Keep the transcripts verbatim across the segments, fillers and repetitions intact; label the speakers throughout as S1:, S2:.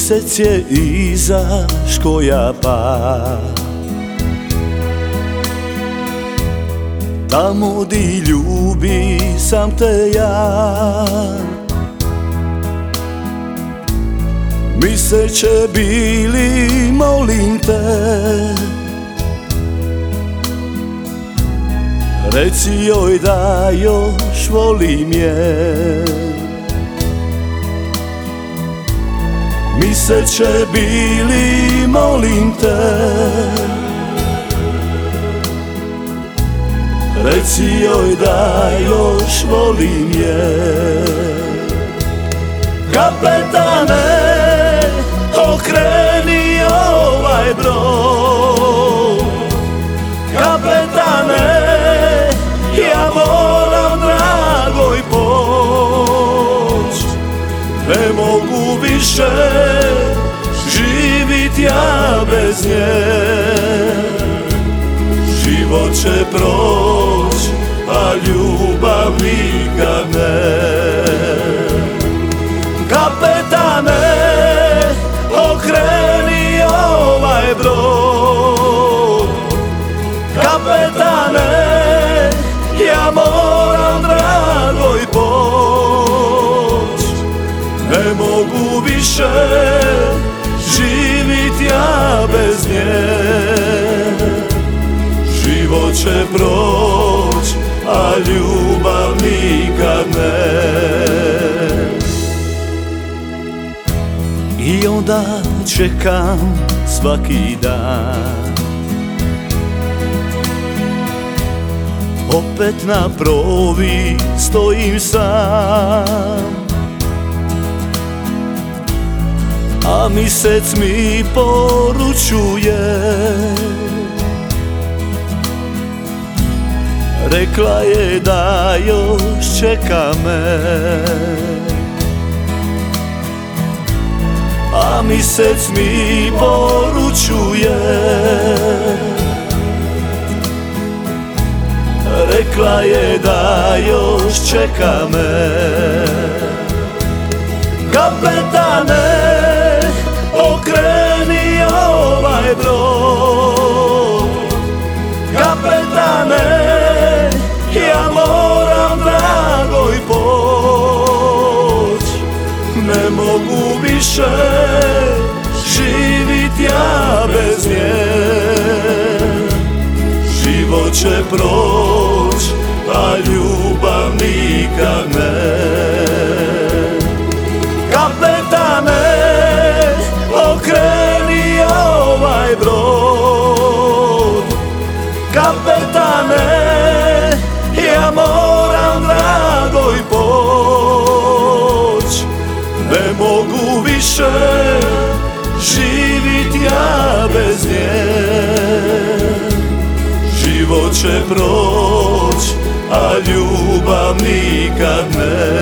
S1: Mjesec je izaš koja pa, tamo di ljubi sam te ja. Miseće bili, molim te, reci joj da još volim je. Miseće bili, molim te, reci joj da još volim je. Kapetane, okreni ovaj brod. Kapetane, ja moram dragoj poć. Ne mogu više živit ja bez nje. Život će proć, a ljubav nikad ne. Kapetane, okreni ovaj brod. Kapetane, ja moram dragoj poć. Ne mogu više živit ja bez nje. Život će proć, a ljubav nikad ne. I onda čekam svaki dan, opet na provi stojim sam, a mjesec mi poručuje, rekla je da još čeka me. A mjesec mi poručuje, rekla je da još čeka me. Kapetane, okreni ovaj brod. Kapetane, ja moram dragoj poć. Ne mogu više živit ja bez nje. Život će proć, a ljubav nikad ne. Kapetane, okreni ovaj brod. Kapetane, ja moram dragoj poć. Ne mogu više živit ja bez nje. Život će proć, a ljubav nikad ne.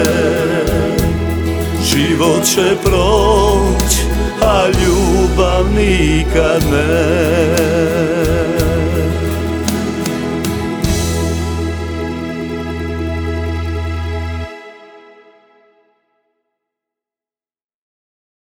S1: Život će proć, a ljubav nikad ne.